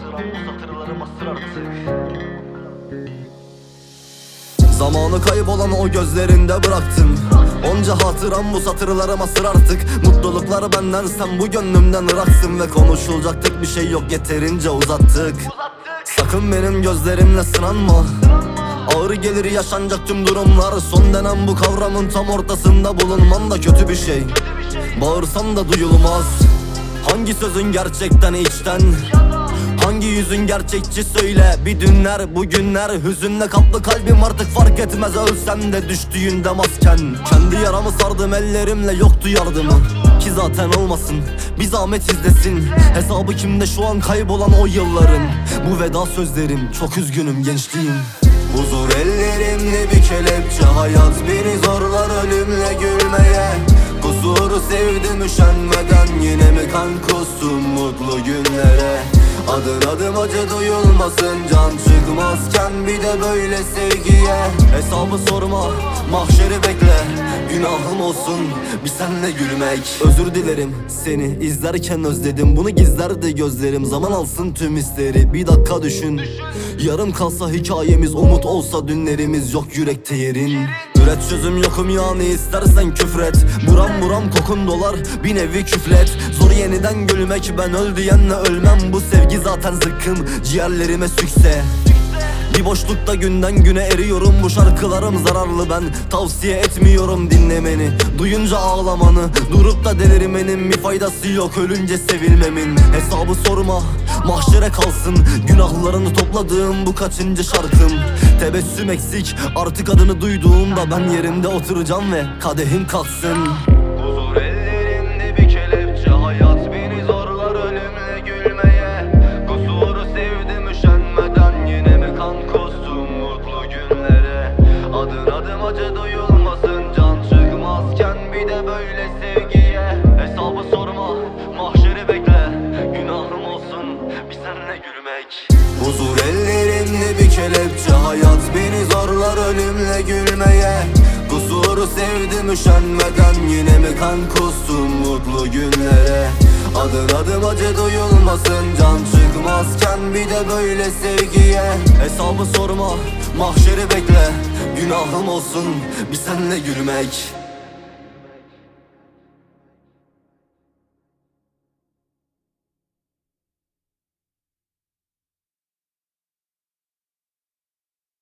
Bu satırlarıma sır artık. Zamanı kaybolan o gözlerinde bıraktım. Onca hatıram bu satırlarıma sır artık. Mutluluklar benden, sen bu gönlümden ıraksın. Ve konuşulacak tek bir şey yok, yeterince uzattık. Sakın benim gözlerimle sınanma. Ağır gelir yaşanacak tüm durumlar. Son dönem bu kavramın tam ortasında bulunman da kötü bir şey. Bağırsan da duyulmaz. Hangi sözün gerçekten içten? Hangi yüzün gerçekçi söyle. Bir dünler bugünler hüzünle kaplı kalbim, artık fark etmez ölsem de düştüğünde masken. Kendi yaramı sardım ellerimle, yoktu yardımı. Ki zaten olmasın, bir zahmet izlesin. Hesabı kimde şu an kaybolan o yılların. Bu veda sözlerim, çok üzgünüm gençliğim. Huzur ellerimle bir kelepçe, hayat beni zorlar ölümle gülmeye. Kusuru sevdim üşenmeden, yine mi kan kustum mutlu günlere. Adım adım acı duyulmasın, can çıkmazken bir de böyle sevgiye. Hesabı sorma, mahşeri bekle, günahım olsun bir senle gülmek. Özür dilerim, seni izlerken özledim. Bunu gizlerdi gözlerim, zaman alsın tüm hisleri. Bir dakika düşün, yarım kalsa hikayemiz, umut olsa dünlerimiz, yok yürekte yerin. Üret çözüm yokum yani, istersen küfret. Buram buram kokun dolar, bir nevi küflet. Zor yeniden gülmek, ben öl diyenle ölmem. Bu sevgi zaten zıkkım, ciğerlerime sükse. Bir boşlukta günden güne eriyorum. Bu şarkılarım zararlı, ben tavsiye etmiyorum dinlemeni. Duyunca ağlamanı, durup da delirmenin bir faydası yok ölünce sevilmemin. Hesabı sorma, mahşere kalsın günahlarını topladığım bu kaçıncı şarkım. Tebessüm eksik, artık adını duyduğumda ben yerimde oturacağım ve kadehim kalksın. Huzur ellerimde bir kelepçe, hayat beni zorlar ölümle gülmeye. Kusuru sevdim üşenmeden, yine mi kan kustum mutlu günlere. Adım adım acı duyulmasın, can çıkmazken bir de böyle sevgiye. Hesabı sorma, mahşeri bekle, günahım olsun bir senle gülmek. Huzur ellerimde bir kelepçe, hayat beni zorlar ölümle gülmeye. Kusuru sevdim üşenmeden, yine mi kan kustum mutlu günlere. Adım adım acı duyulmasın, can çıkmazken bir de böyle sevgiye. Hesabı sorma, mahşeri bekle, günahım olsun bir senle gülmek.